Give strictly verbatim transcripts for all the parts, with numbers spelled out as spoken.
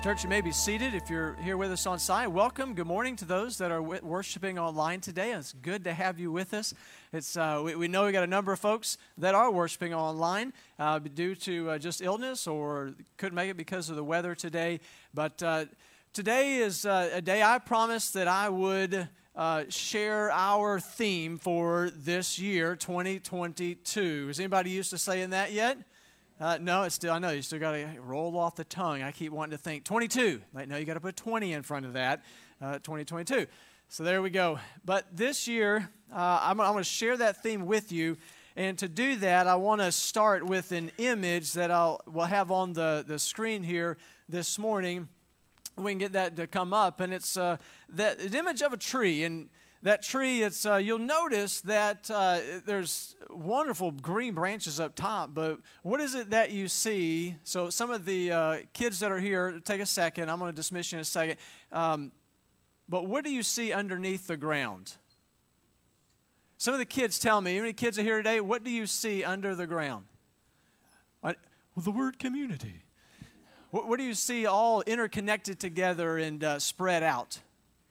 Church, you may be seated if you're here with us on site. Welcome. Good morning to those that are worshiping online today. It's good to have you with us. It's uh, we, we know we got a number of folks that are worshiping online uh, due to uh, just illness or couldn't make it because of the weather today. But uh, today is uh, a day I promised that I would uh, share our theme for this year, twenty twenty-two. Is anybody used to saying that yet? Uh, no, it's still, I know, you still got to roll off the tongue. I keep wanting to think twenty-two. Like, no, you got to put twenty in front of that, uh, twenty twenty-two. So there we go. But this year, uh, I'm, I'm going to share that theme with you. And to do that, I want to start with an image that I'll will have on the, the screen here this morning. We can get that to come up. And it's uh, that an image of a tree. And that tree, it's uh, you'll notice that uh, there's wonderful green branches up top, but what is it that you see? So some of the uh, kids that are here, take a second. I'm going to dismiss you in a second. Um, but what do you see underneath the ground? Some of the kids tell me, how many kids are here today? What do you see under the ground? I, well, the word community. What, what do you see all interconnected together and uh, spread out?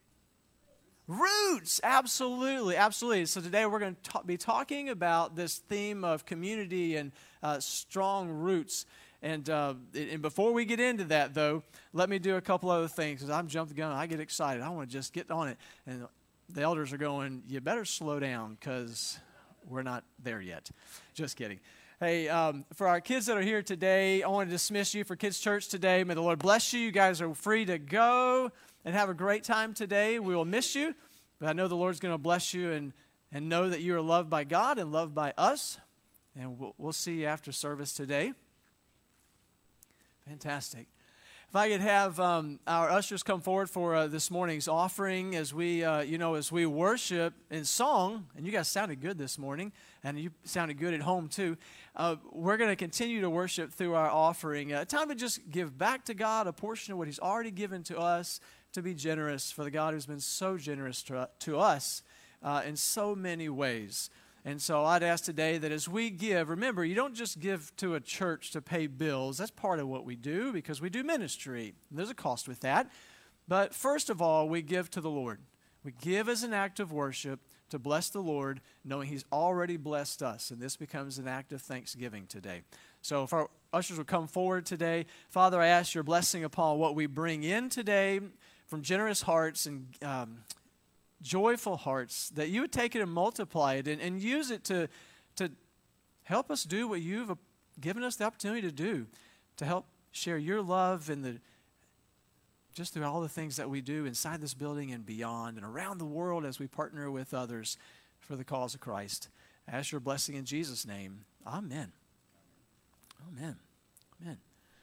Roots, absolutely, absolutely. So today we're going to ta- be talking about this theme of community and uh, strong roots. And uh, and before we get into that, though, let me do a couple other things because I'm jumping the gun. I get excited. I want to just get on it. And the elders are going, you better slow down because we're not there yet. Just kidding. Hey, um, for our kids that are here today, I want to dismiss you for Kids Church today. May the Lord bless you. You guys are free to go and have a great time today. We will miss you, but I know the Lord's going to bless you and, and know that you are loved by God and loved by us. And we'll, we'll see you after service today. Fantastic. If I could have um, our ushers come forward for uh, this morning's offering as we, uh, you know, as we worship in song, and you guys sounded good this morning, and you sounded good at home too. Uh, we're going to continue to worship through our offering. Uh, time to just give back to God a portion of what He's already given to us, to be generous for the God who's been so generous to, to us uh, in so many ways. And so I'd ask today that as we give, remember, you don't just give to a church to pay bills. That's part of what we do because we do ministry. There's a cost with that. But first of all, we give to the Lord. We give as an act of worship to bless the Lord, knowing He's already blessed us. And this becomes an act of thanksgiving today. So if our ushers will come forward today, Father, I ask your blessing upon what we bring in today from generous hearts and um, joyful hearts, that you would take it and multiply it and, and use it to, to help us do what you've given us the opportunity to do, to help share your love and the just through all the things that we do inside this building and beyond and around the world as we partner with others for the cause of Christ. I ask your blessing in Jesus' name. Amen. Amen. Amen.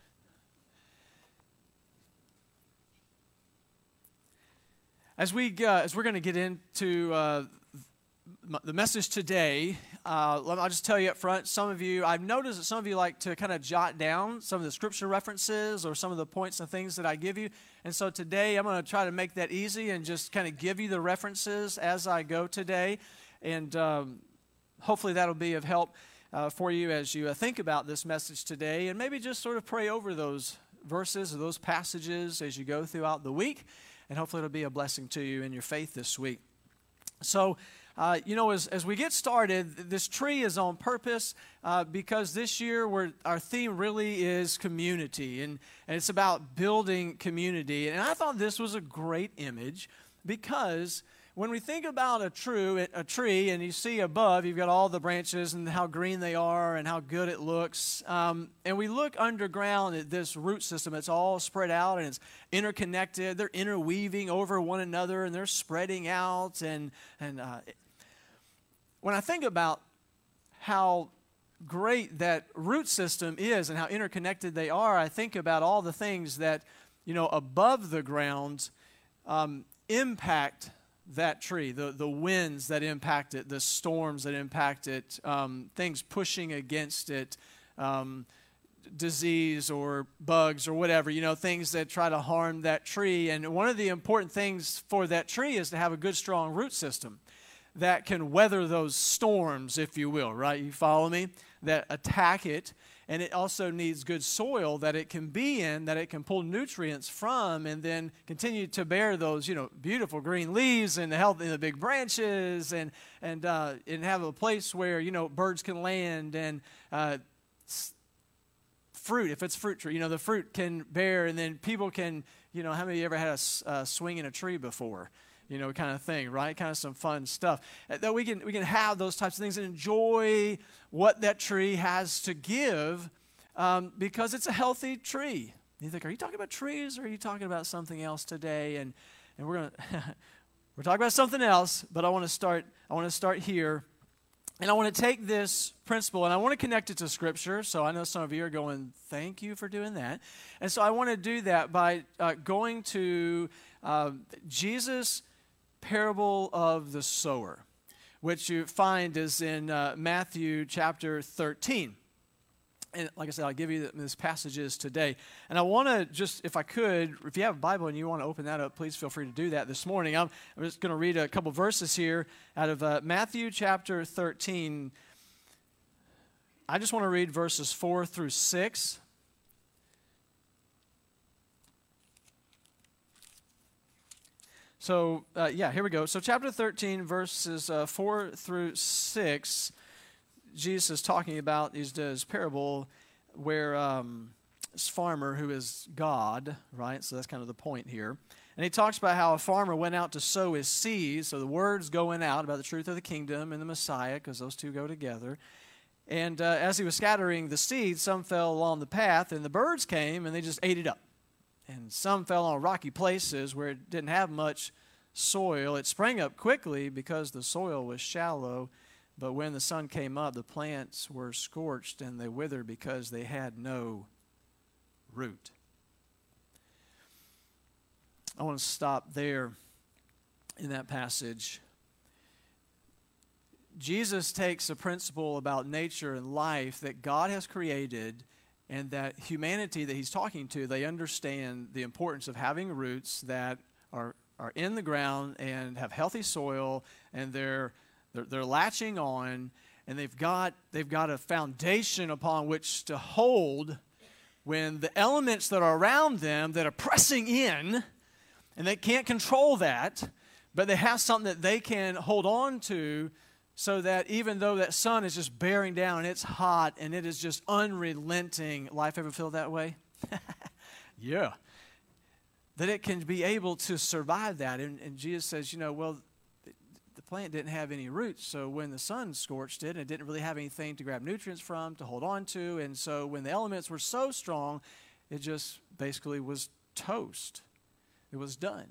As we uh, as we're going to get into uh, the message today, uh, I'll just tell you up front. Some of you, I've noticed that some of you like to kind of jot down some of the scripture references or some of the points and things that I give you. And so today, I'm going to try to make that easy and just kind of give you the references as I go today, and um, hopefully that'll be of help uh, for you as you uh, think about this message today, and maybe just sort of pray over those verses or those passages as you go throughout the week. And hopefully it'll be a blessing to you in your faith this week. So, uh, you know, as, as we get started, this tree is on purpose uh, because this year we're, our theme really is community. And, and it's about building community. And I thought this was a great image because when we think about a, true, a tree and you see above, you've got all the branches and how green they are and how good it looks. Um, and we look underground at this root system. It's all spread out and it's interconnected. They're interweaving over one another and they're spreading out. And, and uh, when I think about how great that root system is and how interconnected they are, I think about all the things that, you know, above the ground um, impact that tree, the, the winds that impact it, the storms that impact it, um, things pushing against it, um, disease or bugs or whatever, you know, things that try to harm that tree. And one of the important things for that tree is to have a good, strong root system. that can weather those storms, if you will, right? You follow me? That attack it. And it also needs good soil that it can be in, that it can pull nutrients from, and then continue to bear those, you know, beautiful green leaves and the healthy, the big branches, and and uh, and have a place where, you know, birds can land, and uh, fruit, if it's fruit tree, you know, the fruit can bear, and then people can, you know, how many of you ever had a uh, swing in a tree before? You know, kind of thing, right? Kind of some fun stuff. That we can we can have those types of things and enjoy what that tree has to give, um, because it's a healthy tree. You think, are you talking about trees, or are you talking about something else today? And and we're gonna we're talking about something else, but I want to start I want to start here, and I want to take this principle and I want to connect it to Scripture. So I know some of you are going, thank you for doing that, and so I want to do that by uh, going to uh, Jesus' parable of the sower, which you find is in uh, Matthew chapter thirteen. And like I said, I'll give you these passages today. And I want to just, if I could, if you have a Bible and you want to open that up, please feel free to do that this morning. I'm, I'm just going to read a couple verses here out of uh, Matthew chapter thirteen. I just want to read verses four through six. So, uh, yeah, here we go. So chapter thirteen, verses uh, four through six, Jesus is talking about his, his parable where um, this farmer who is God, right? So that's kind of the point here. And he talks about how a farmer went out to sow his seed. So the word's going out about the truth of the kingdom and the Messiah, because those two go together. And uh, as he was scattering the seed, some fell along the path, and the birds came, and they just ate it up. And some fell on rocky places where it didn't have much soil. It sprang up quickly because the soil was shallow. But when the sun came up, the plants were scorched and they withered because they had no root. I want to stop there in that passage. Jesus takes a principle about nature and life that God has created, and that humanity that he's talking to, they understand the importance of having roots that are, are in the ground and have healthy soil, and they're, they're they're latching on, and they've got they've got a foundation upon which to hold when the elements that are around them that are pressing in, and they can't control that, but they have something that they can hold on to, so that even though that sun is just bearing down and it's hot and it is just unrelenting, life ever feel that way? Yeah. That it can be able to survive that. And, and Jesus says, you know, well, the plant didn't have any roots, so when the sun scorched it, it didn't really have anything to grab nutrients from, to hold on to, and so when the elements were so strong, it just basically was toast. It was done.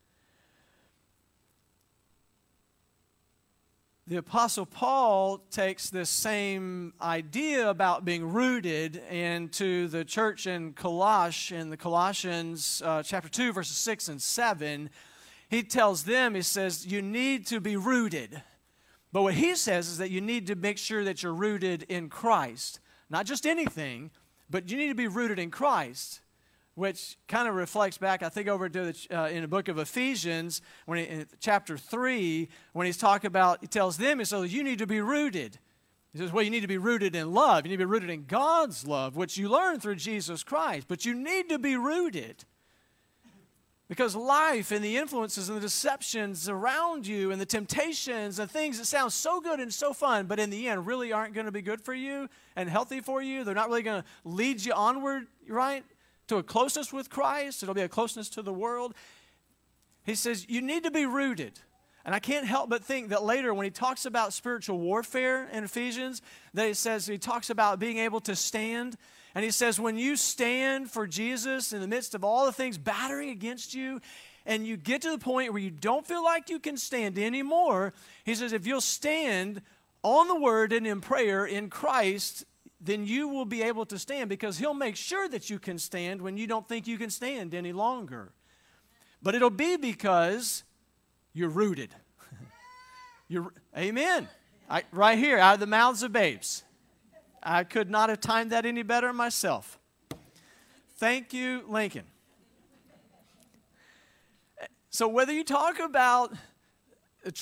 The Apostle Paul takes this same idea about being rooted into the church in Colosh, in the Colossians uh, chapter two, verses six and seven. He tells them, he says, you need to be rooted. But what he says is that you need to make sure that you're rooted in Christ. Not just anything, but you need to be rooted in Christ. Which kind of reflects back, I think, over to the, uh, in the book of Ephesians, when he, in chapter three, when he's talking about, he tells them, so you need to be rooted. He says, well, you need to be rooted in love. You need to be rooted in God's love, which you learn through Jesus Christ. But you need to be rooted. Because life and the influences and the deceptions around you and the temptations and things that sound so good and so fun, but in the end really aren't going to be good for you and healthy for you. They're not really going to lead you onward, right? To a closeness with Christ. It'll be a closeness to the world. He says you need to be rooted. And I can't help but think that later when he talks about spiritual warfare in Ephesians, that he says, he talks about being able to stand. And he says when you stand for Jesus in the midst of all the things battering against you, and you get to the point where you don't feel like you can stand anymore, he says if you'll stand on the word and in prayer in Christ, then you will be able to stand, because he'll make sure that you can stand when you don't think you can stand any longer. But it'll be because you're rooted. You're, amen. I, right here, out of the mouths of babes. I could not have timed that any better myself. Thank you, Lincoln. So whether you talk about a tree,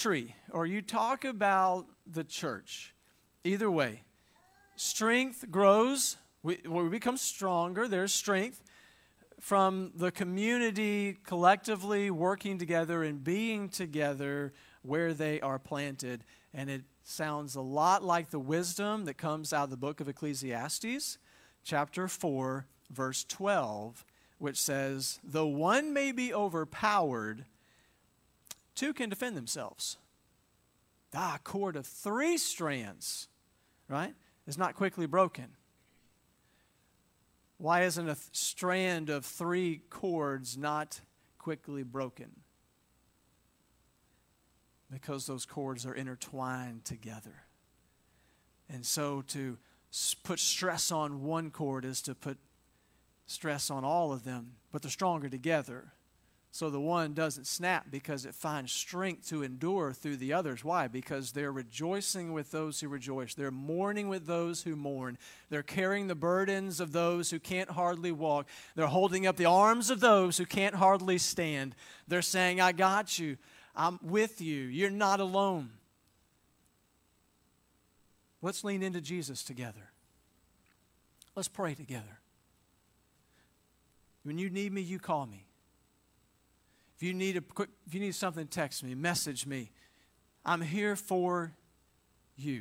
or you talk about the church, either way, strength grows. We, we become stronger. There's strength from the community collectively working together and being together where they are planted. And it sounds a lot like the wisdom that comes out of the book of Ecclesiastes, chapter four, verse twelve, which says, though one may be overpowered, two can defend themselves. Ah, a cord of three strands, right, is not quickly broken. Why isn't a th- strand of three cords not quickly broken? Because those cords are intertwined together. And so to s- put stress on one cord is to put stress on all of them, but they're stronger together. So the one doesn't snap because it finds strength to endure through the others. Why? Because they're rejoicing with those who rejoice. They're mourning with those who mourn. They're carrying the burdens of those who can't hardly walk. They're holding up the arms of those who can't hardly stand. They're saying, I got you. I'm with you. You're not alone. Let's lean into Jesus together. Let's pray together. When you need me, you call me. If you need a quick, if you need something, text me, message me. I'm here for you.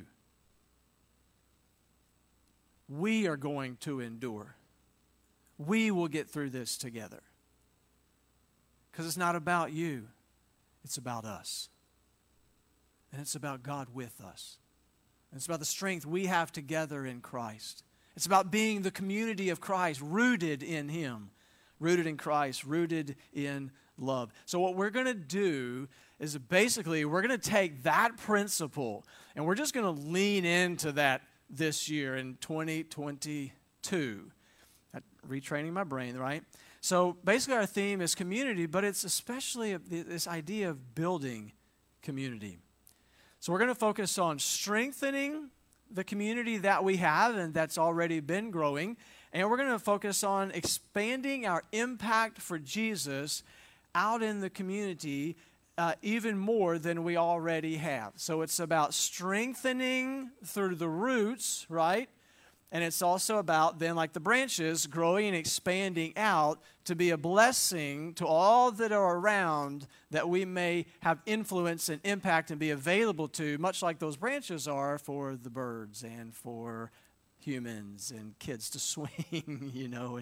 We are going to endure. We will get through this together. Because it's not about you. It's about us. And it's about God with us. And it's about the strength we have together in Christ. It's about being the community of Christ, rooted in Him. Rooted in Christ, rooted in love. So what we're going to do is basically we're going to take that principle and we're just going to lean into that this year in twenty twenty-two. Retraining my brain, right? So basically our theme is community, but it's especially this idea of building community. So we're going to focus on strengthening the community that we have and that's already been growing. And we're going to focus on expanding our impact for Jesus out in the community uh, even more than we already have. So it's about strengthening through the roots, right? And it's also about then, like the branches, growing and expanding out to be a blessing to all that are around, that we may have influence and impact and be available to, much like those branches are for the birds and for humans and kids to swing, you know. And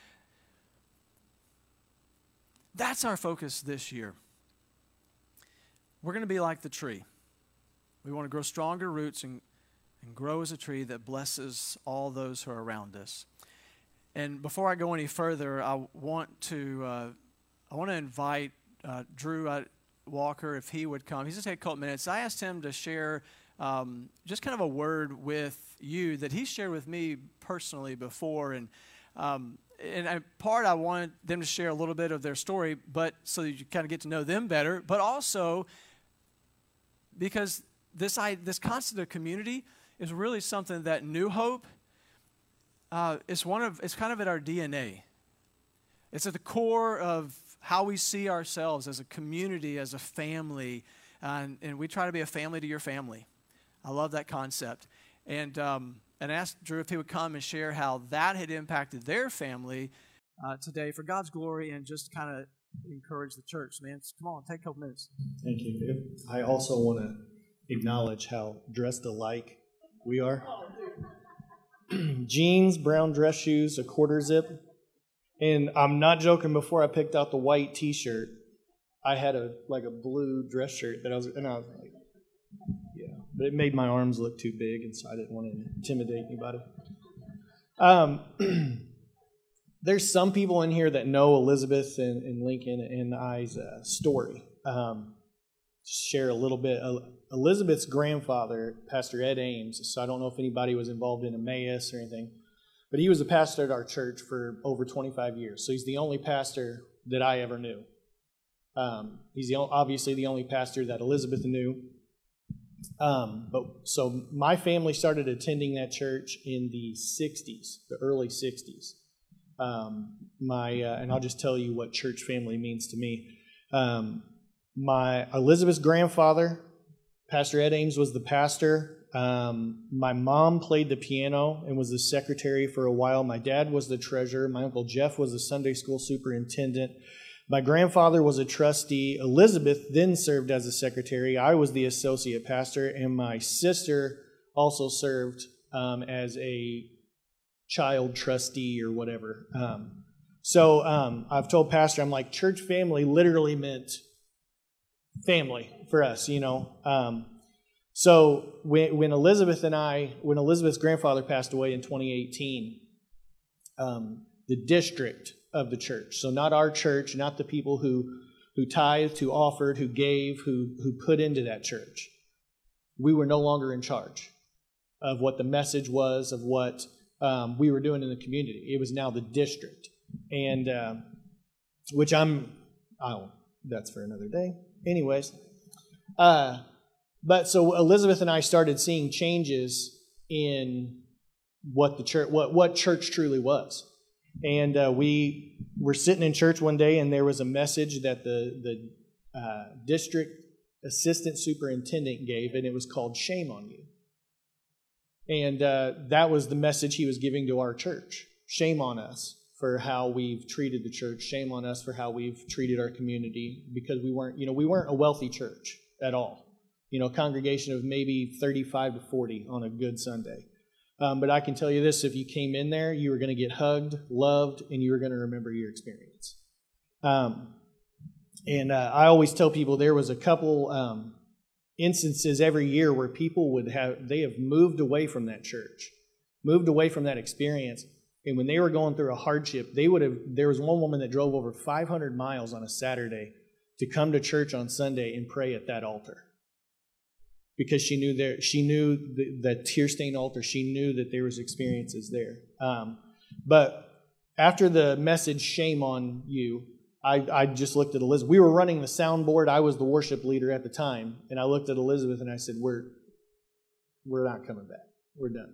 that's our focus this year. We're going to be like the tree. We want to grow stronger roots and, and grow as a tree that blesses all those who are around us. And before I go any further, I want to uh, I want to invite uh, Drew uh, Walker, if he would come. He's going to take a couple minutes. I asked him to share um, just kind of a word with you that he shared with me personally before. And um, and I, part I wanted them to share a little bit of their story, but so that you kind of get to know them better, but also because this I, this concept of community is really something that New Hope uh, is one of. It's kind of at our D N A. It's at the core of how we see ourselves as a community, as a family, and, and we try to be a family to your family. I love that concept, and um, and asked Drew if he would come and share how that had impacted their family uh, today for God's glory, and just kind of encourage the church. Man, so come on, take a couple minutes. Thank you. I also want to acknowledge how dressed alike we are. Jeans, brown dress shoes, a quarter zip. And I'm not joking, before I picked out the white t-shirt, I had a like a blue dress shirt that I was, and I was like, yeah. But it made my arms look too big, and so I didn't want to intimidate anybody. Um, there's some people in here that know Elizabeth and, and Lincoln and I's uh, story. Um, share a little bit. Uh, Elizabeth's grandfather, Pastor Ed Ames, so I don't know if anybody was involved in Emmaus or anything, but he was a pastor at our church for over twenty-five years. So he's the only pastor that I ever knew. Um, he's the, obviously the only pastor that Elizabeth knew. Um, but so my family started attending that church in the sixties, the early sixties. Um, my uh, and I'll just tell you what church family means to me. Um, my Elizabeth's grandfather Pastor Ed Ames was the pastor. Um, my mom played the piano and was the secretary for a while. My dad was the treasurer. My Uncle Jeff was the Sunday school superintendent. My grandfather was a trustee. Elizabeth then served as a secretary. I was the associate pastor, and my sister also served um, as a child trustee or whatever. Um, so um, I've told Pastor, I'm like, church family literally meant family for us, you know. Um, so when, when Elizabeth and I, when Elizabeth's grandfather passed away in twenty eighteen, um, the district of the church, so not our church, not the people who who tithed, who offered, who gave, who who put into that church, we were no longer in charge of what the message was, of what um, we were doing in the community. It was now the district, and uh, which I'm, oh, that's for another day. Anyways, uh, but so Elizabeth and I started seeing changes in what the church, what what church truly was. And uh, we were sitting in church one day, and there was a message that the the uh, district assistant superintendent gave, and it was called "Shame on You." And uh, that was the message he was giving to our church. Shame on us for how we've treated the church. Shame on us for how we've treated our community, because we weren't, you know, we weren't a wealthy church at all. You know, a congregation of maybe thirty-five to forty on a good Sunday. Um, but I can tell you this, if you came in there, you were going to get hugged, loved, and you were going to remember your experience. Um, and uh, I always tell people there was a couple um, instances every year where people would have, they have moved away from that church, moved away from that experience. And when they were going through a hardship, they would have, there was one woman that drove over five hundred miles on a Saturday to come to church on Sunday and pray at that altar. Because she knew there, she knew the, the tear-stained altar. She knew that there was experiences there. Um, but after the message, "Shame on You," I, I just looked at Elizabeth. We were running the soundboard. I was the worship leader at the time, and I looked at Elizabeth and I said, "We're we're not coming back. We're done."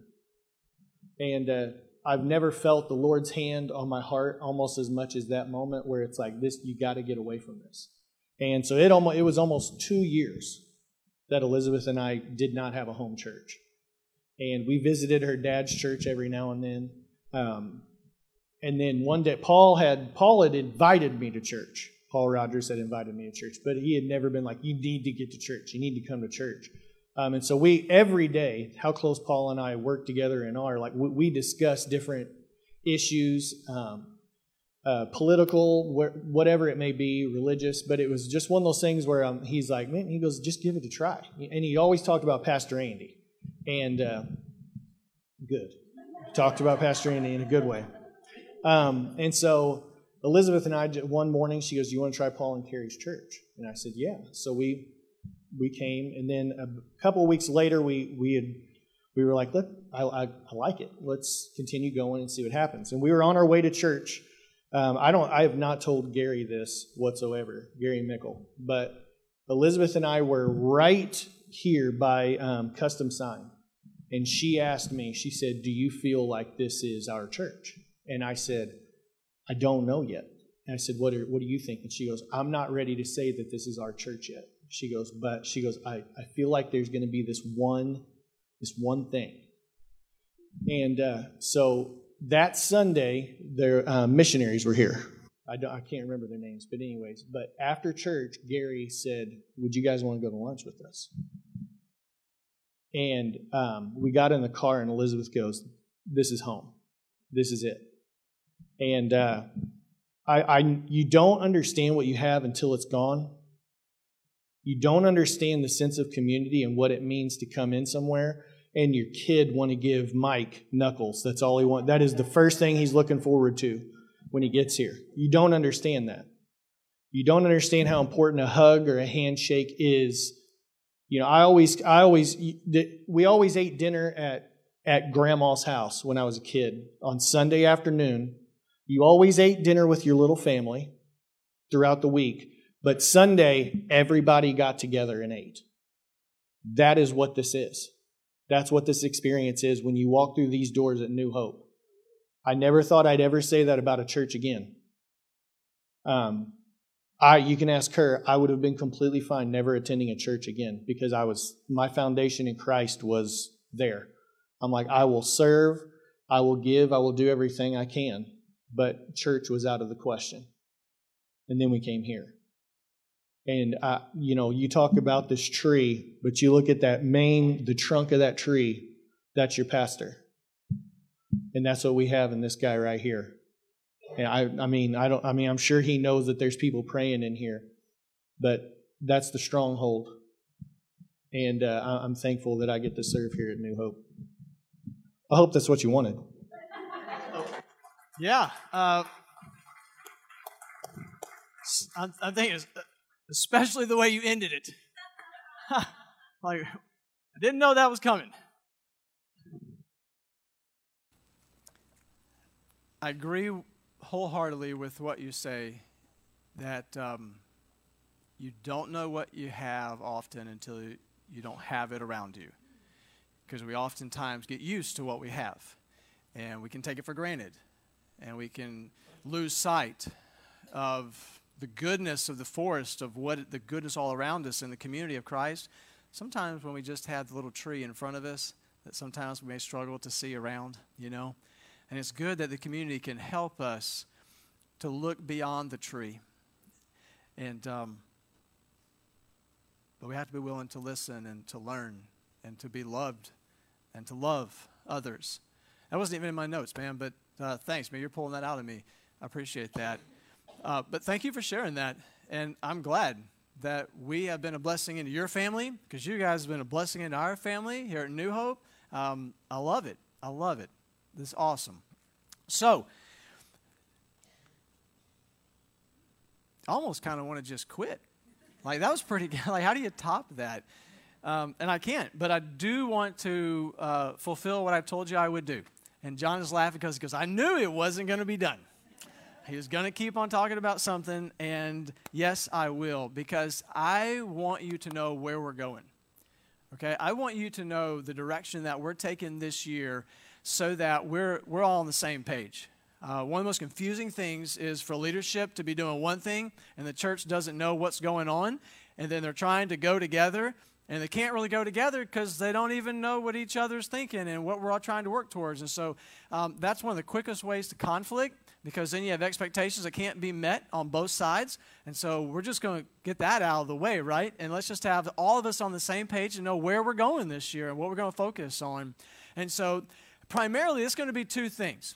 And uh, I've never felt the Lord's hand on my heart almost as much as that moment where it's like, "This, you got to get away from this." And so it almost it was almost two years that Elizabeth and I did not have a home church. And we visited her dad's church every now and then. Um, and then one day, Paul had Paul had invited me to church. Paul Rogers had invited me to church, but he had never been like, "You need to get to church. You need to come to church." Um, and so we, every day, how close Paul and I work together and are, like we, we discuss different issues, um, Uh, political, wh- whatever it may be, religious, but it was just one of those things where um, he's like, man, he goes, just give it a try. And he always talked about Pastor Andy. And uh, good. Talked about Pastor Andy in a good way. Um, and so Elizabeth and I, one morning, she goes, "Do you want to try Paul and Carrie's church?" And I said, yeah. So we we came, and then a couple of weeks later, we we had we were like, look, I, I, I like it. Let's continue going and see what happens. And we were on our way to church. Um, I don't. I have not told Gary this whatsoever, Gary Mickle. But Elizabeth and I were right here by um, Custom Sign, and she asked me. She said, "Do you feel like this is our church?" And I said, "I don't know yet." And I said, "What are, What do you think?" And she goes, "I'm not ready to say that this is our church yet." She goes, "But she goes, I, I feel like there's going to be this one, this one thing." And uh, so. That Sunday, their uh, missionaries were here. I, don't, I can't remember their names, but anyways. But after church, Gary said, "Would you guys want to go to lunch with us?" And um, we got in the car, and Elizabeth goes, "This is home. This is it." And uh, I, I, you don't understand what you have until it's gone. You don't understand the sense of community and what it means to come in somewhere. And your kid want to give Mike knuckles. That's all he wants. That is the first thing he's looking forward to when he gets here. You don't understand that. You don't understand how important a hug or a handshake is. You know, I always, I always, we always ate dinner at, at Grandma's house when I was a kid on Sunday afternoon. You always ate dinner with your little family throughout the week. But Sunday, everybody got together and ate. That is what this is. That's what this experience is when you walk through these doors at New Hope. I never thought I'd ever say that about a church again. Um, I, you can ask her, I would have been completely fine never attending a church again because I was, my foundation in Christ was there. I'm like, I will serve, I will give, I will do everything I can. But church was out of the question. And then we came here. And, I, you know, you talk about this tree, but you look at that main, the trunk of that tree, that's your pastor. And that's what we have in this guy right here. And I, I mean, I don't. I mean, I'm sure he knows that there's people praying in here, but that's the stronghold. And uh, I'm thankful that I get to serve here at New Hope. I hope that's what you wanted. Yeah, uh, I'm, I'm thinking, especially the way you ended it. Like, I didn't know that was coming. I agree wholeheartedly with what you say, that um, you don't know what you have often until you don't have it around you. Because we oftentimes get used to what we have, and we can take it for granted, and we can lose sight of the goodness of the forest, of what the goodness all around us in the community of Christ. Sometimes when we just have the little tree in front of us, that sometimes we may struggle to see around, you know. And it's good that the community can help us to look beyond the tree. And um, but we have to be willing to listen and to learn and to be loved and to love others. That wasn't even in my notes, man, but uh, thanks, man. You're pulling that out of me. I appreciate that. Uh, but thank you for sharing that. And I'm glad that we have been a blessing into your family, because you guys have been a blessing into our family here at New Hope. Um, I love it. I love it. This is awesome. So, I almost kind of want to just quit. Like, that was pretty good. Like, how do you top that? Um, and I can't, but I do want to uh, fulfill what I told you I would do. And John is laughing because because I knew it wasn't going to be done. He was going to keep on talking about something, and yes, I will, because I want you to know where we're going. Okay, I want you to know the direction that we're taking this year, so that we're we're all on the same page. Uh, one of the most confusing things is for leadership to be doing one thing, and the church doesn't know what's going on, and then they're trying to go together, and they can't really go together because they don't even know what each other's thinking and what we're all trying to work towards. And so um, that's one of the quickest ways to conflict, because then you have expectations that can't be met on both sides. And so we're just going to get that out of the way, right? And let's just have all of us on the same page and know where we're going this year and what we're going to focus on. And so primarily, it's going to be two things.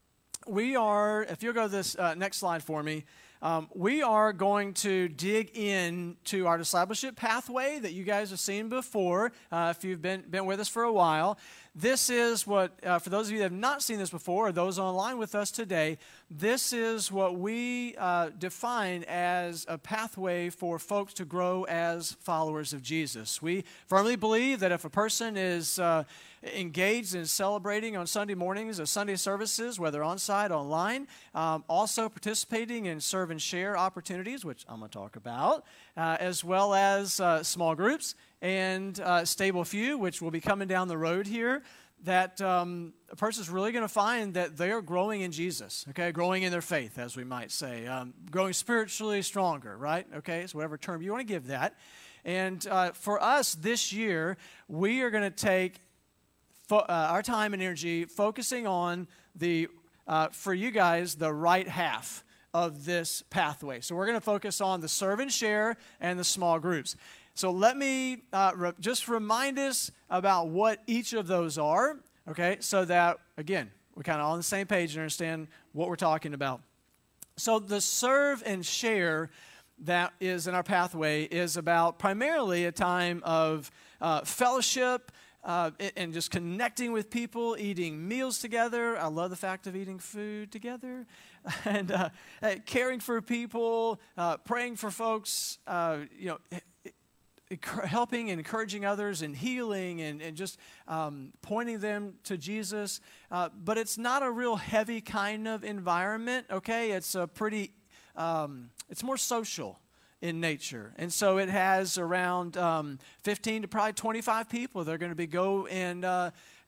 We are, if you'll go to this uh, next slide for me, um, we are going to dig into our discipleship pathway that you guys have seen before, uh, if you've been, been with us for a while. This is what, uh, for those of you that have not seen this before, or those online with us today, this is what we uh, define as a pathway for folks to grow as followers of Jesus. We firmly believe that if a person is uh, engaged in celebrating on Sunday mornings or Sunday services, whether on-site, online, um, also participating in serve and share opportunities, which I'm going to talk about, uh, as well as uh, small groups and uh, stable few, which will be coming down the road here, that um, a person's really going to find that they are growing in Jesus, okay, growing in their faith, as we might say, um, growing spiritually stronger, right, okay, so whatever term you want to give that. And uh, for us this year, we are going to take fo- uh, our time and energy focusing on the, uh, for you guys, the right half of this pathway. So we're going to focus on the serve and share and the small groups. So let me uh, re- just remind us about what each of those are, okay, so that, again, we're kind of on the same page and understand what we're talking about. So the serve and share that is in our pathway is about primarily a time of uh, fellowship uh, and just connecting with people, eating meals together. I love the fact of eating food together. And uh, caring for people, uh, praying for folks, uh, you know, helping and encouraging others and healing and, and just um, pointing them to Jesus. Uh, but it's not a real heavy kind of environment, okay? It's a pretty, um, it's more social in nature. And so it has around um, fifteen to probably twenty-five people. They're going to be go and uh,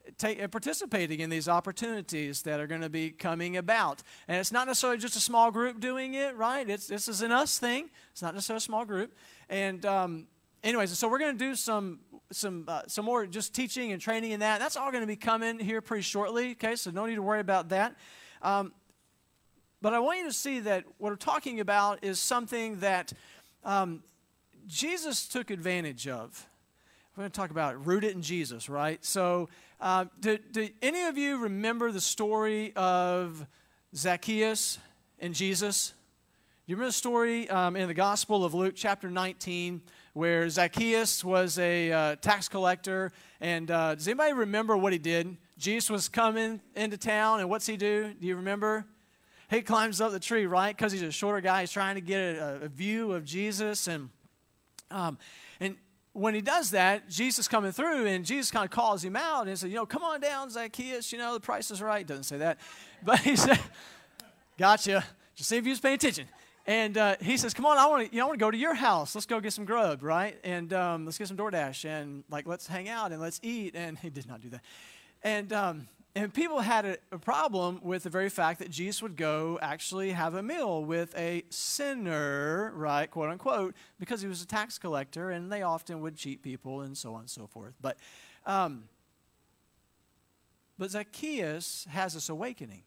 take, uh, participating in these opportunities that are going to be coming about. And it's not necessarily just a small group doing it, right? It's, this is an us thing. It's not necessarily a small group. And um, anyways, so we're going to do some some uh, some more just teaching and training in that. That's all going to be coming here pretty shortly, okay? So no need to worry about that. Um, but I want you to see that what we're talking about is something that um, Jesus took advantage of. We're going to talk about it, rooted in Jesus, right? So uh, do, do any of you remember the story of Zacchaeus and Jesus? Do you remember the story um, in the Gospel of Luke chapter nineteen where Zacchaeus was a uh, tax collector? And uh, does anybody remember what he did? Jesus was coming into town, and what's he do? Do you remember? He climbs up the tree, right? Because he's a shorter guy. He's trying to get a, a view of Jesus. And um, and when he does that, Jesus coming through, and Jesus kind of calls him out and says, you know, come on down, Zacchaeus. You know, the price is right. Doesn't say that. But he said, gotcha. Just see if you was paying attention. And uh, he says, come on, I want to you know, I want to go to your house. Let's go get some grub, right? And um, let's get some DoorDash, and, like, let's hang out, and let's eat. And he did not do that. And um, and people had a, a problem with the very fact that Jesus would go actually have a meal with a sinner, right, quote, unquote, because he was a tax collector, and they often would cheat people and so on and so forth. But, um, but Zacchaeus has this awakening.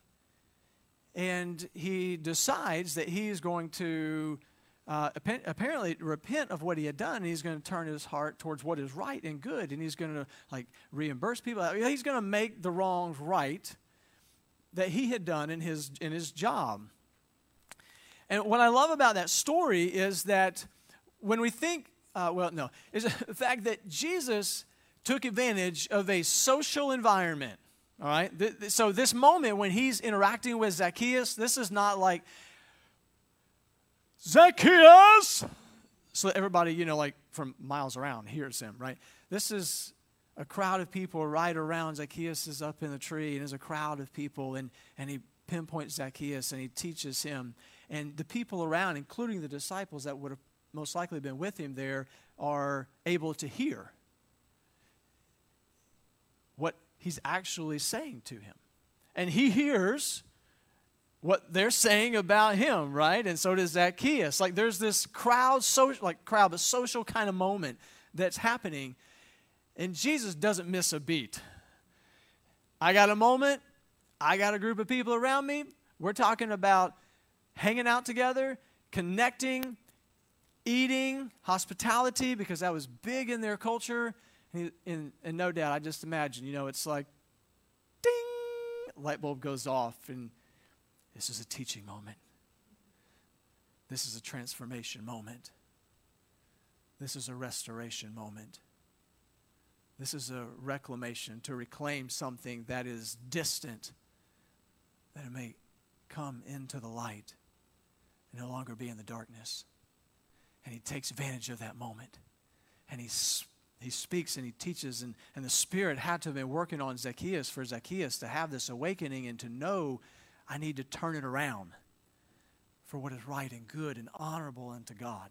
And he decides that he's going to uh, apparently repent of what he had done, and he's going to turn his heart towards what is right and good, and he's going to like reimburse people. He's going to make the wrongs right that he had done in his in his job. And what I love about that story is that when we think, uh, well, no, is the fact that Jesus took advantage of a social environment. All right, so this moment when he's interacting with Zacchaeus, this is not like, Zacchaeus! So that everybody, you know, like from miles around hears him, right? This is a crowd of people right around. Zacchaeus is up in the tree, and there's a crowd of people, and, and he pinpoints Zacchaeus, and he teaches him. And the people around, including the disciples that would have most likely been with him there, are able to hear what he's actually saying to him. And he hears what they're saying about him, right? And so does Zacchaeus. Like there's this crowd, social, like crowd, but social kind of moment that's happening. And Jesus doesn't miss a beat. I got a moment. I got a group of people around me. We're talking about hanging out together, connecting, eating, hospitality, because that was big in their culture. And, and, and no doubt, I just imagine, you know, it's like, ding, light bulb goes off, and this is a teaching moment. This is a transformation moment. This is a restoration moment. This is a reclamation, to reclaim something that is distant, that it may come into the light and no longer be in the darkness. And he takes advantage of that moment, and he's He speaks and he teaches, and, and the Spirit had to have been working on Zacchaeus for Zacchaeus to have this awakening and to know, I need to turn it around for what is right and good and honorable unto God.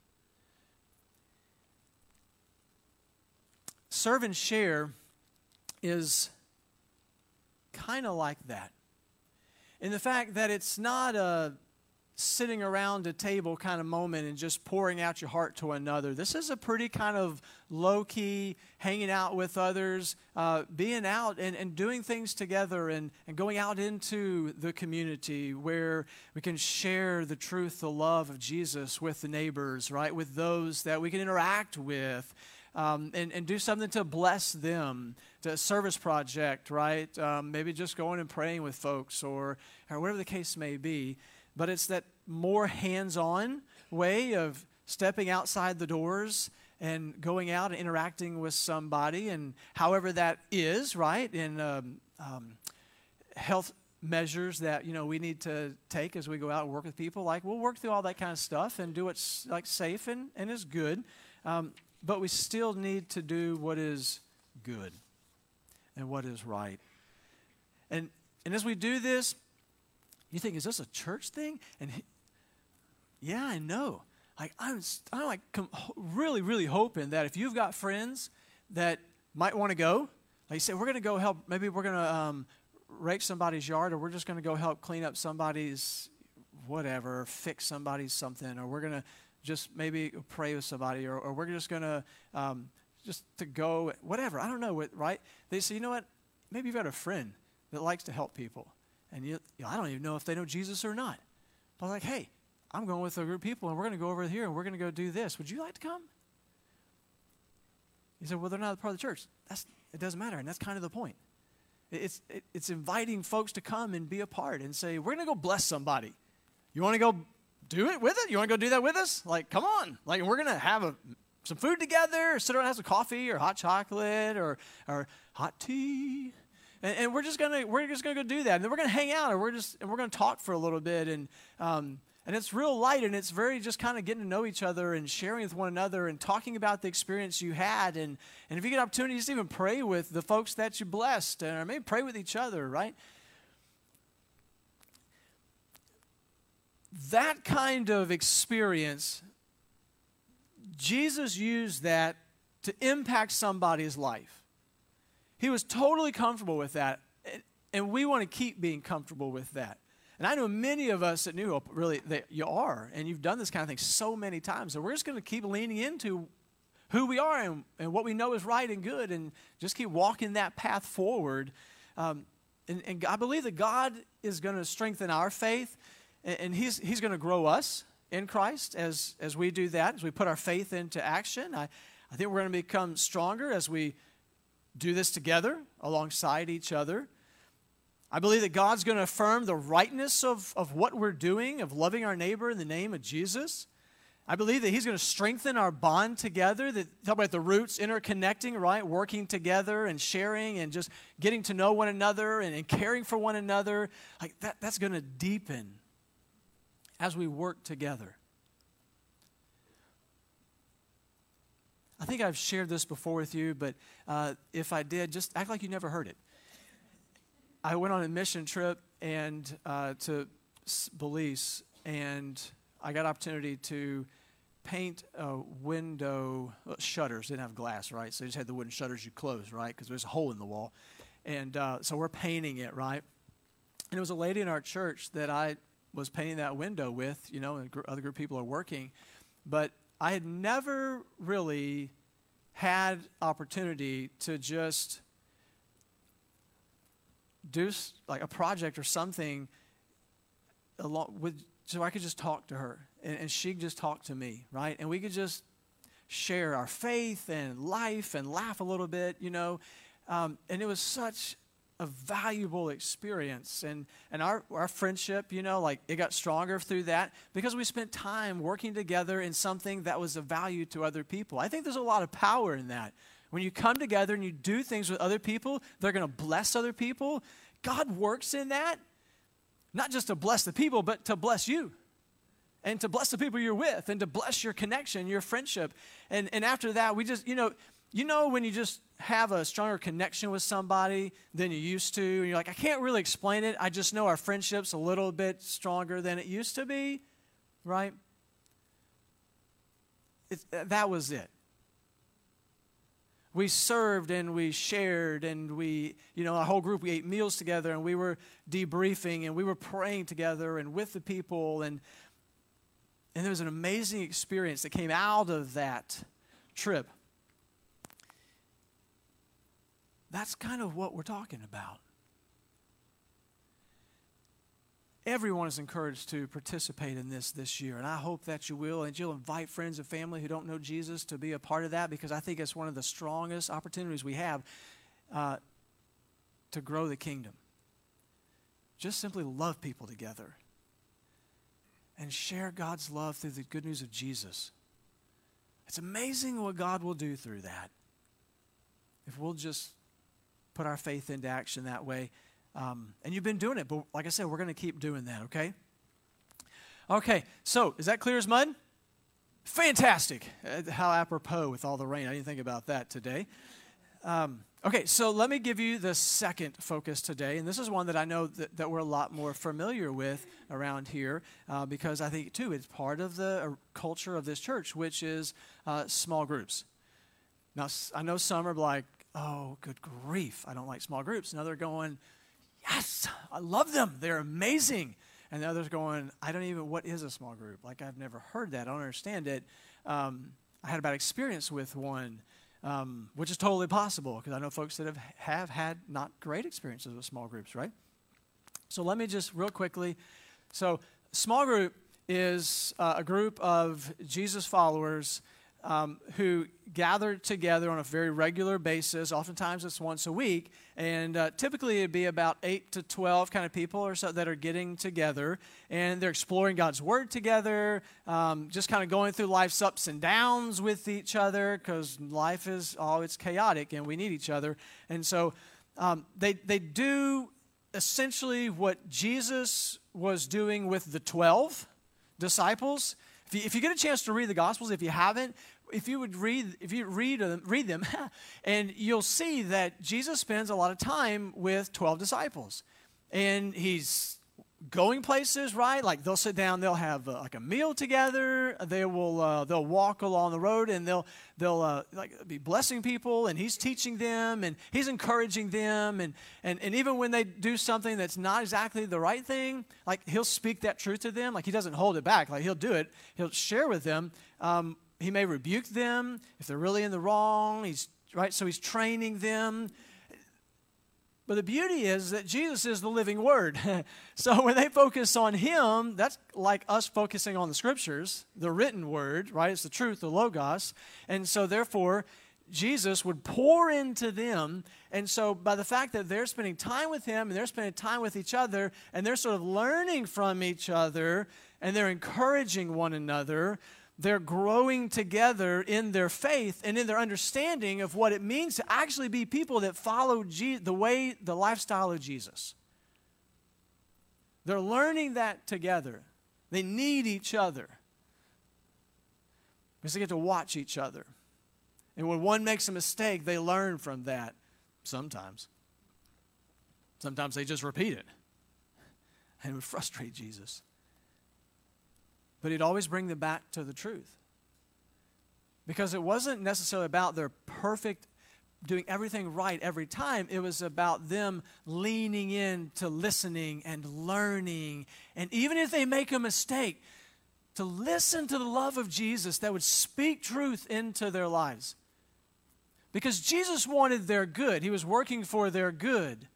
Serve and share is kind of like that, in the fact that it's not a sitting around a table kind of moment and just pouring out your heart to another. This is a pretty kind of low-key, hanging out with others, uh, being out and, and doing things together, and, and going out into the community where we can share the truth, the love of Jesus with the neighbors, right? With those that we can interact with, um, and, and do something to bless them, to a service project, right? Um, maybe just going and praying with folks, or, or whatever the case may be. But it's that more hands-on way of stepping outside the doors and going out and interacting with somebody, and however that is, right, in um, um, health measures that, you know, we need to take as we go out and work with people. Like, we'll work through all that kind of stuff and do what's, like, safe and, and is good. Um, but we still need to do what is good and what is right. And and as we do this, you think, is this a church thing? And he, yeah, I know. Like I'm, I'm like com- really, really hoping that if you've got friends that might want to go, Like you say, we're going to go help, maybe we're going to um, rake somebody's yard, or we're just going to go help clean up somebody's whatever, fix somebody's something, or we're going to just maybe pray with somebody, or, or we're just going to um, just to go, whatever. I don't know, what, right? They say, you know what? Maybe you've got a friend that likes to help people, and you, you know, I don't even know if they know Jesus or not. But I'm like, hey, I'm going with a group of people, and we're going to go over here, and we're going to go do this. Would you like to come? He said, well, they're not a part of the church. That's, it doesn't matter, and that's kind of the point. It's, it, it's inviting folks to come and be a part and say, we're going to go bless somebody. You want to go do it with it? You want to go do that with us? Like, come on. Like, we're going to have a, some food together, or sit around and have some coffee or hot chocolate or, or hot tea. And, and we're just going to we're just going to go do that. And then we're going to hang out, or we're just and we're going to talk for a little bit. And um, and it's real light, and it's very just kind of getting to know each other and sharing with one another and talking about the experience you had. And, and if you get opportunities to even pray with the folks that you blessed, or maybe pray with each other, right? That kind of experience, Jesus used that to impact somebody's life. He was totally comfortable with that, and, and we want to keep being comfortable with that. And I know many of us at New Hope, really, that you are, and you've done this kind of thing so many times, and we're just going to keep leaning into who we are and, and what we know is right and good, and just keep walking that path forward. Um, and, and I believe that God is going to strengthen our faith, and, and He's He's going to grow us in Christ as as we do that, as we put our faith into action. I, I think we're going to become stronger as we do this together alongside each other. I believe that God's going to affirm the rightness of, of what we're doing, of loving our neighbor in the name of Jesus. I believe that He's going to strengthen our bond together, that talk about the roots interconnecting, right? Working together and sharing and just getting to know one another and, and caring for one another. Like that, that's going to deepen as we work together. I think I've shared this before with you, but uh, if I did, just act like you never heard it. I went on a mission trip and uh, to Belize, and I got opportunity to paint a window, well, shutters. Didn't have glass, right? So you just had the wooden shutters you close, right? Because there's a hole in the wall. And uh, so we're painting it, right? And there was a lady in our church that I was painting that window with, you know, and gr- other group of people are working. But I had never really had opportunity to just do like a project or something along with, so I could just talk to her and, and she could just talk to me, right? And we could just share our faith and life and laugh a little bit, you know. Um, and it was such a valuable experience. And, and our, our friendship, you know, like it got stronger through that because we spent time working together in something that was of value to other people. I think there's a lot of power in that. When you come together and you do things with other people, they're going to bless other people. God works in that, not just to bless the people, but to bless you and to bless the people you're with and to bless your connection, your friendship. And, and after that, we just, you know, you know when you just have a stronger connection with somebody than you used to, and you're like, I can't really explain it. I just know our friendship's a little bit stronger than it used to be, right? It's, that was it. We served and we shared and we, you know, our whole group, we ate meals together and we were debriefing and we were praying together and with the people. And, and there was an amazing experience that came out of that trip. That's kind of what we're talking about. Everyone is encouraged to participate in this this year, and I hope that you will, and you'll invite friends and family who don't know Jesus to be a part of that, because I think it's one of the strongest opportunities we have uh, to grow the kingdom. Just simply love people together and share God's love through the good news of Jesus. It's amazing what God will do through that if we'll just put our faith into action that way. Um, and you've been doing it, but like I said, we're going to keep doing that, okay? Okay, so is that clear as mud? Fantastic. Uh, how apropos with all the rain. I didn't think about that today. Um, okay, so let me give you the second focus today, and this is one that I know that, that we're a lot more familiar with around here uh, because I think, too, it's part of the uh, culture of this church, which is uh, small groups. Now, I know some are like, oh, good grief, I don't like small groups. And others going, yes, I love them. They're amazing. And the others going, I don't even, what is a small group? Like, I've never heard that. I don't understand it. Um, I had a bad experience with one, um, which is totally possible because I know folks that have, have had not great experiences with small groups, right? So let me just real quickly. So small group is uh, a group of Jesus followers um, who gather together on a very regular basis. Oftentimes it's once a week. And uh, typically it'd be about eight to twelve kind of people or so that are getting together. And they're exploring God's Word together, um, just kind of going through life's ups and downs with each other because life is, oh, it's chaotic and we need each other. And so um, they they do essentially what Jesus was doing with the twelve disciples. If you, if you get a chance to read the Gospels, if you haven't, if you would read, if you read them, read them, and you'll see that Jesus spends a lot of time with twelve disciples, and he's going places, right? Like they'll sit down, they'll have uh, like a meal together. They will, uh, they'll walk along the road, and they'll they'll uh, like be blessing people, and he's teaching them, and he's encouraging them, and and and even when they do something that's not exactly the right thing, like he'll speak that truth to them. Like he doesn't hold it back. Like he'll do it. He'll share with them. Um, he may rebuke them if they're really in the wrong. He's right, so he's training them. But the beauty is that Jesus is the living Word. So when they focus on Him, that's like us focusing on the Scriptures, the written Word, right? It's the truth, the Logos. And so therefore, Jesus would pour into them. And so by the fact that they're spending time with Him and they're spending time with each other and they're sort of learning from each other and they're encouraging one another, they're growing together in their faith and in their understanding of what it means to actually be people that follow Je- the way, the lifestyle of Jesus. They're learning that together. They need each other because they get to watch each other. And when one makes a mistake, they learn from that sometimes. Sometimes they just repeat it. And it would frustrate Jesus. But he'd always bring them back to the truth. Because it wasn't necessarily about their perfect, doing everything right every time. It was about them leaning in to listening and learning. And even if they make a mistake, to listen to the love of Jesus that would speak truth into their lives. Because Jesus wanted their good. He was working for their good.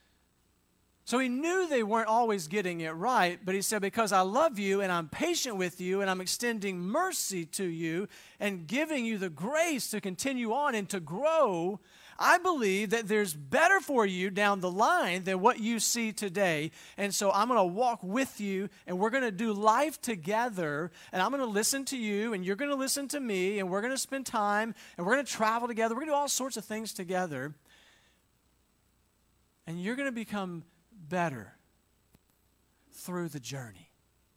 So he knew they weren't always getting it right, but he said, because I love you and I'm patient with you and I'm extending mercy to you and giving you the grace to continue on and to grow, I believe that there's better for you down the line than what you see today. And so I'm going to walk with you and we're going to do life together and I'm going to listen to you and you're going to listen to me and we're going to spend time and we're going to travel together. We're going to do all sorts of things together. And you're going to become better through the journey.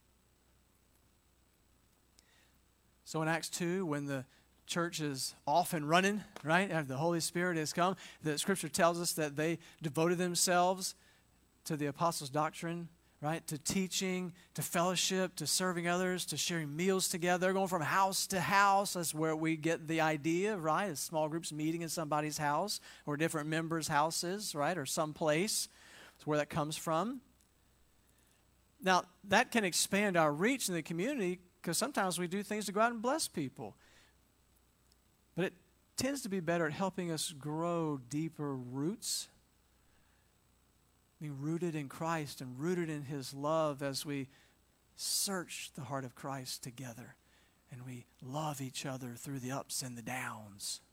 So in Acts two, when the church is off and running, right, after the Holy Spirit has come, the Scripture tells us that they devoted themselves to the apostles' doctrine, right, to teaching, to fellowship, to serving others, to sharing meals together. They're going from house to house. That's where we get the idea, right, of small groups meeting in somebody's house or different members' houses, right, or someplace. That's where that comes from. Now, that can expand our reach in the community because sometimes we do things to go out and bless people. But it tends to be better at helping us grow deeper roots, being rooted in Christ and rooted in His love as we search the heart of Christ together and we love each other through the ups and the downs.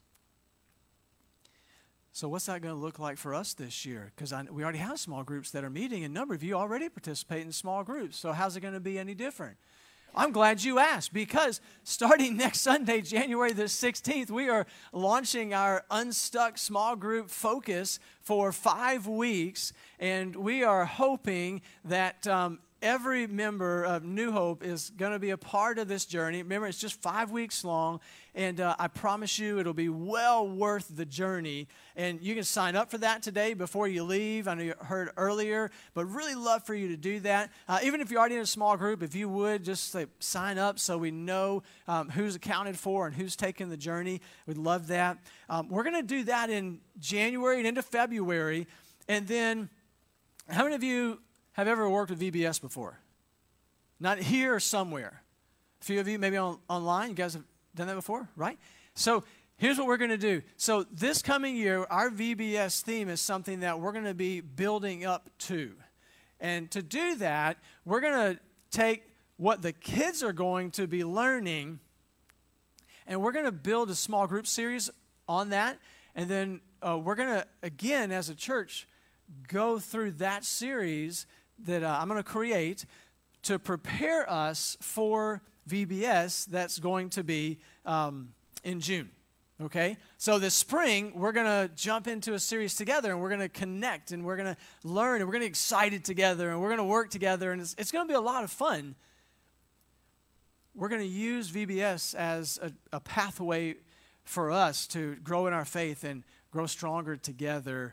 So what's that going to look like for us this year? Because we already have small groups that are meeting, and a number of you already participate in small groups. So how's it going to be any different? I'm glad you asked, because starting next Sunday, January the sixteenth, we are launching our Unstuck Small Group Focus for five weeks, and we are hoping that um, every member of New Hope is going to be a part of this journey. Remember, it's just five weeks long, and uh, I promise you it'll be well worth the journey. And you can sign up for that today before you leave. I know you heard earlier, but really love for you to do that. Uh, even if you're already in a small group, if you would, just like, sign up so we know um, who's accounted for and who's taking the journey. We'd love that. Um, we're going to do that in January and into February. And then, how many of you have ever worked with V B S before? Not here or somewhere. A few of you maybe on, online. You guys have done that before, right? So here's what we're going to do. So this coming year, our V B S theme is something that we're going to be building up to. And to do that, we're going to take what the kids are going to be learning, and we're going to build a small group series on that. And then uh, we're going to, again, as a church, go through that series that uh, I'm going to create to prepare us for V B S that's going to be um, in June, okay? So this spring, we're going to jump into a series together, and we're going to connect, and we're going to learn, and we're going to get excited together, and we're going to work together, and it's, it's going to be a lot of fun. We're going to use V B S as a, a pathway for us to grow in our faith and grow stronger together.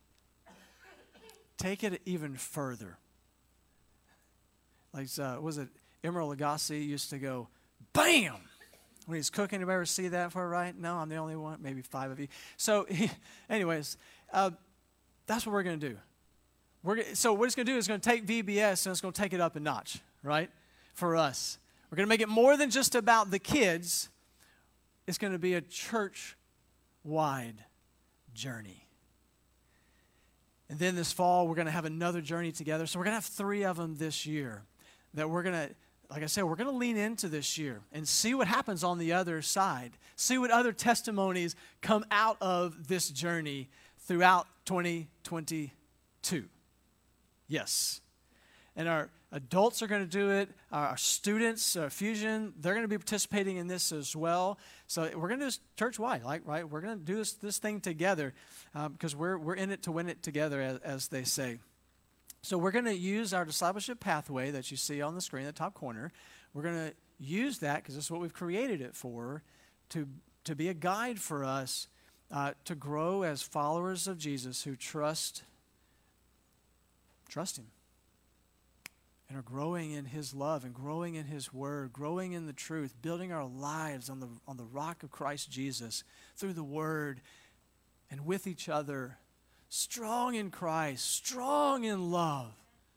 Take it even further. Like, uh, was it Emeril Lagasse used to go, bam, when he's cooking? Anybody ever see that for right? No, I'm the only one. Maybe five of you. So, he, anyways, uh, that's what we're going to do. We're so what it's going to do is going to take V B S and it's going to take it up a notch, right? For us, we're going to make it more than just about the kids. It's going to be a church-wide journey. And then this fall, we're going to have another journey together. So we're going to have three of them this year that we're going to, like I said, we're going to lean into this year and see what happens on the other side. See what other testimonies come out of this journey throughout twenty twenty-two. Yes. And our adults are going to do it. Our students, uh, Fusion, they're going to be participating in this as well. So we're going to do this church-wide, like, right? We're going to do this, this thing together um, because we're we're in it to win it together, as, as they say. So we're going to use our discipleship pathway that you see on the screen in the top corner. We're going to use that because this is what we've created it for, to, to be a guide for us uh, to grow as followers of Jesus who trust, trust Him. And are growing in His love and growing in His Word, growing in the truth, building our lives on the on the rock of Christ Jesus through the Word and with each other, strong in Christ, strong in love.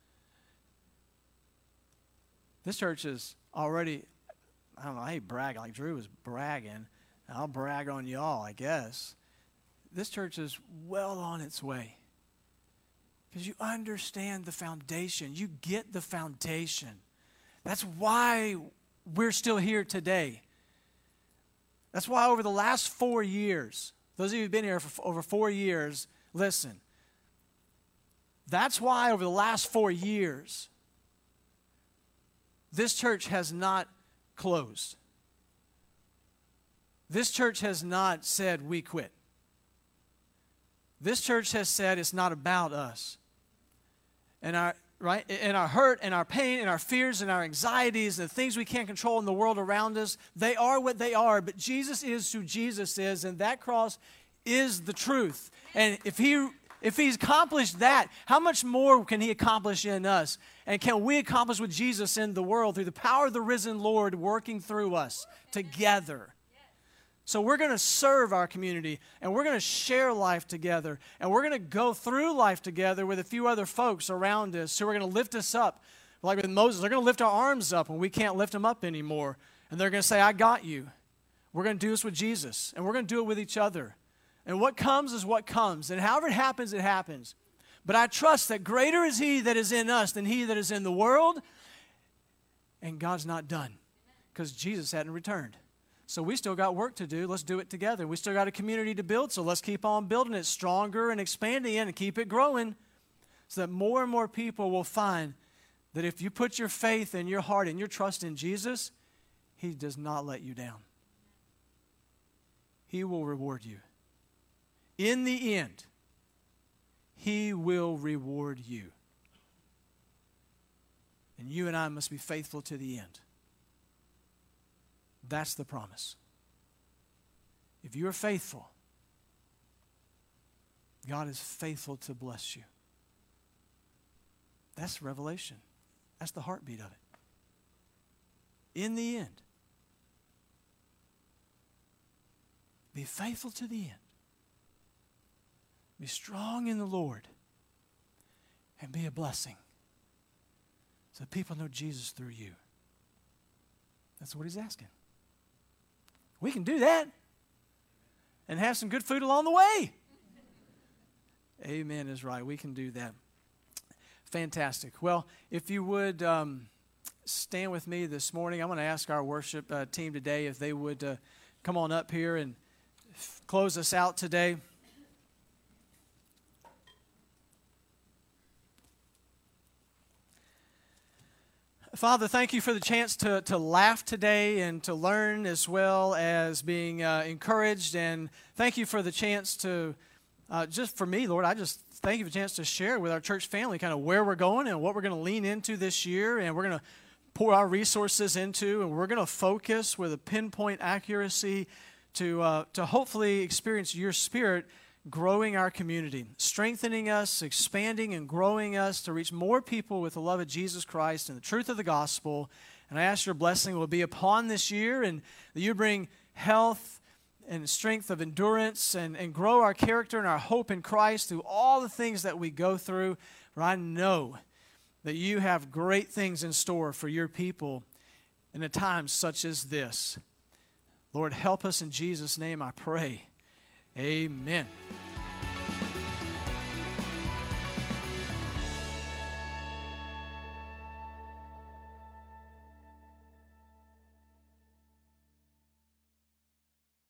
This church is already, I don't know, I hate bragging, like Drew was bragging. I'll brag on y'all, I guess. This church is well on its way. Because you understand the foundation. You get the foundation. That's why we're still here today. That's why over the last four years, those of you who've been here for over four years, listen. That's why over the last four years, this church has not closed. This church has not said we quit. This church has said it's not about us. And our right, and our hurt and our pain and our fears and our anxieties and the things we can't control in the world around us, they are what they are. But Jesus is who Jesus is, and that cross is the truth. And if he if he's accomplished that, how much more can he accomplish in us? And can we accomplish with Jesus in the world through the power of the risen Lord working through us together? So we're going to serve our community, and we're going to share life together, and we're going to go through life together with a few other folks around us who are going to lift us up. Like with Moses, they're going to lift our arms up when we can't lift them up anymore. And they're going to say, I got you. We're going to do this with Jesus, and we're going to do it with each other. And what comes is what comes, and however it happens, it happens. But I trust that greater is He that is in us than he that is in the world, and God's not done because Jesus hadn't returned. So we still got work to do. Let's do it together. We still got a community to build, so let's keep on building it stronger and expanding it and keep it growing so that more and more people will find that if you put your faith and your heart and your trust in Jesus, He does not let you down. He will reward you. In the end, He will reward you. And you and I must be faithful to the end. That's the promise. If you are faithful, God is faithful to bless you. That's revelation. That's the heartbeat of it. In the end, be faithful to the end. Be strong in the Lord and be a blessing so people know Jesus through you. That's what he's asking. We can do that and have some good food along the way. Amen is right. We can do that. Fantastic. Well, if you would um, stand with me this morning, I'm going to ask our worship uh, team today if they would uh, come on up here and f- close us out today. Father, thank you for the chance to, to laugh today and to learn as well as being uh, encouraged. And thank you for the chance to, uh, just for me, Lord, I just thank you for the chance to share with our church family kind of where we're going and what we're going to lean into this year. And we're going to pour our resources into, and we're going to focus with a pinpoint accuracy to, uh, to hopefully experience your Spirit growing our community, strengthening us, expanding and growing us to reach more people with the love of Jesus Christ and the truth of the gospel. And I ask your blessing will be upon this year, and that you bring health and strength of endurance and, and grow our character and our hope in Christ through all the things that we go through. For I know that you have great things in store for your people in a time such as this. Lord, help us in Jesus' name, I pray. Amen.